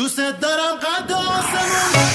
دوست دارم قد آسمون.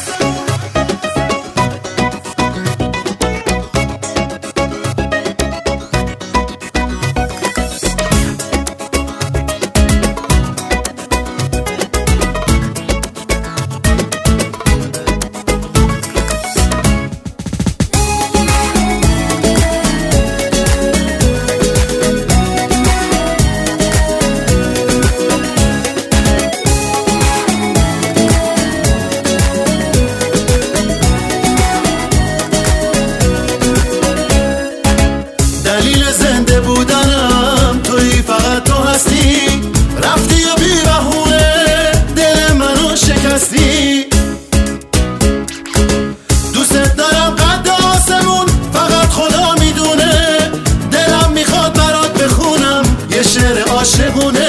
دلیل زنده بودنم توی، فقط تو هستی. رفتی و بی بهونه دل منو شکستی. دوست دارم قد آسمون، فقط خدا میدونه. دلم میخواد برات بخونم یه شعر عاشقونه.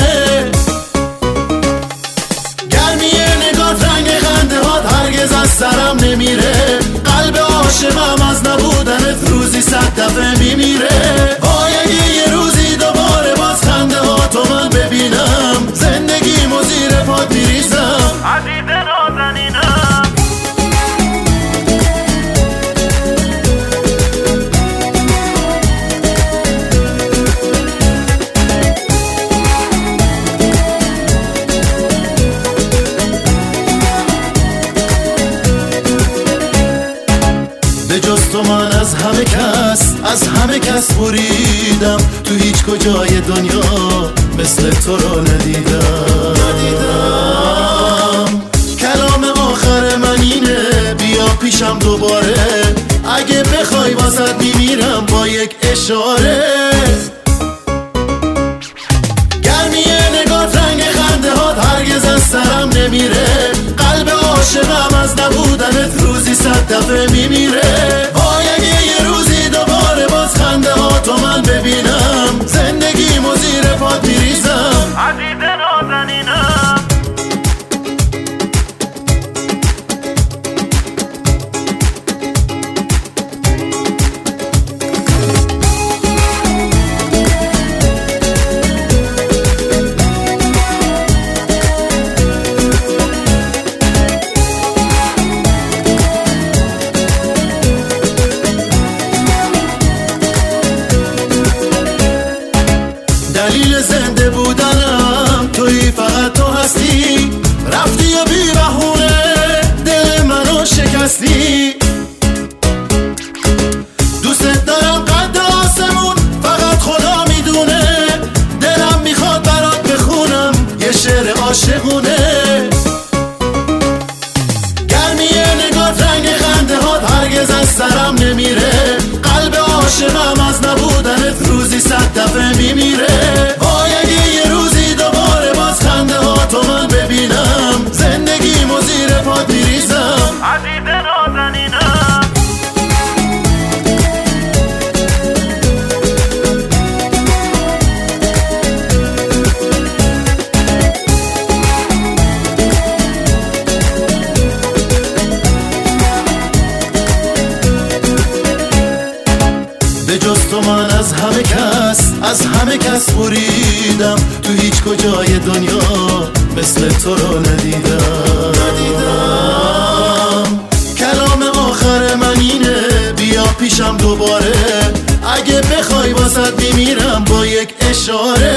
گرمی نگات، رنگ خنده هات هرگز از سرم نمیره. قلب عاشقم از نبودنت روزی 100 دفعه میمیره. وای اگه یه روزی دوباره باز خنده ها تو من ببینم، زندگیمو زیر پات میریزم عزیز نازنینم. به جز تو من از همه کس بریدم. تو هیچ کجای دنیا مثل تو رو ندیدم. کلام آخر من اینه، بیا پیشم دوباره. اگه بخوای واسط میمیرم با یک اشاره. گرمی نگات، رنگ خنده هات هرگز از سرم نمیره. قلب عاشقم از نبودنت روزی 100 دفعه میمیره. وای اگه یه روزی دوباره باز خنده ها تو من ببینم، زندگیمو زیر پات میریزم عزیز نازنینم. دلیل زنده بودنم توی، فقط تو هستی. رفتی و بی بهونه دل منو شکستی. دوست دارم قد آسمون، فقط خدا میدونه. دلم میخواد برات بخونم یه شعر عاشقونه. گرمی نگات، رنگ خنده هات هرگز از سرم نمیره. قلب عاشقم از نبودنت روزی 100 دفعه میمیره. وای اگه یه روزی دوباره باز خنده ها تو من ببینم، زندگیمو زیر پات میریزم عزیز نازنینم. به جز تو من از همه کس بریدم. تو هیچ کجای دنیا مثل تو رو ندیدم. کلام آخر من اینه، بیا پیشم دوباره. اگه بخوای واسط میمیرم با یک اشاره.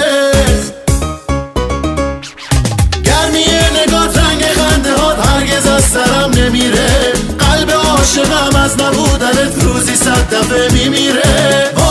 گرمی نگات، رنگ خنده هات هرگز از سرم نمیره. قلب عاشقم از نبودنت روزی 100 دفعه میمیره.